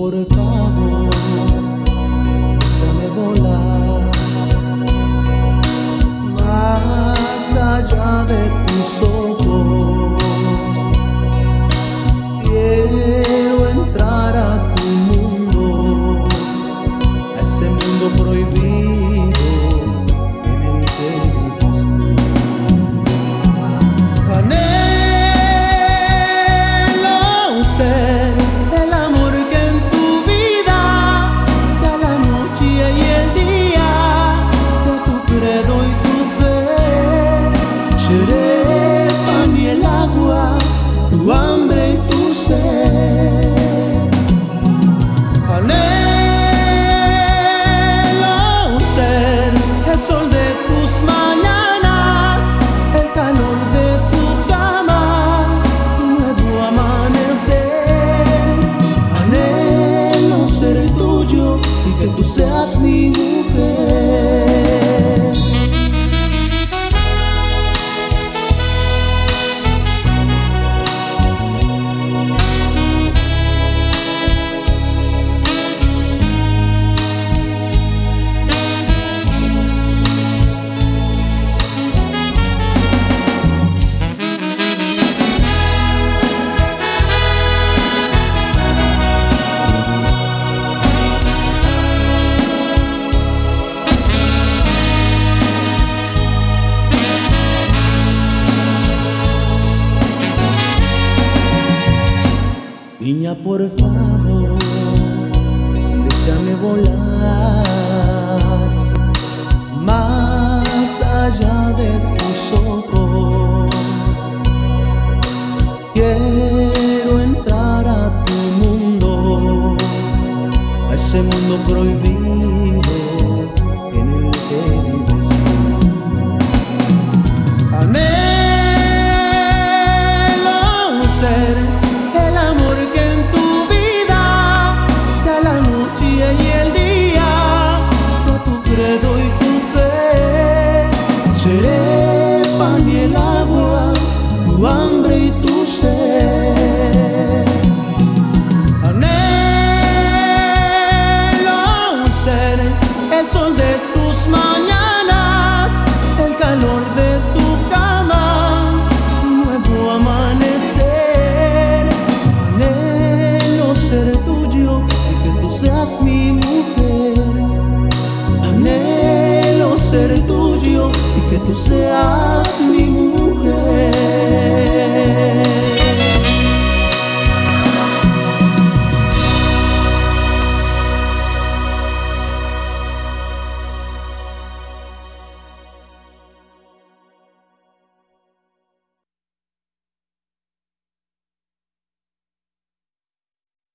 por favor, déjame volar más allá de tus ojos. Quiero entrar a tu mundo, a ese mundo prohibido en el que vives tú. Anhelo ser el amor que en tu vida sea la noche y el día de tu credo y tu fe. Seré para mí el agua, tu hambre y tu sed. Anhelo ser el sol de tus mañanas, el calor de tu cama, tu nuevo amanecer. Anhelo ser tuyo y que tú seas mi mujer. Niña, por favor, déjame volar más allá de tus ojos. Quiero entrar a tu mundo, a ese mundo prohibido en el que vives tú. Anhelo ser el amor que en tu vida da la noche y el día, da tu credo y tu fe. Seré para mí el agua, tu hambre y tu sed. Anhelo ser el sol de tus mañanas, el calor de tu cama, tu nuevo amanecer. Ser tuyo y que tú seas mi mujer. Anhelo ser tuyo y que tú seas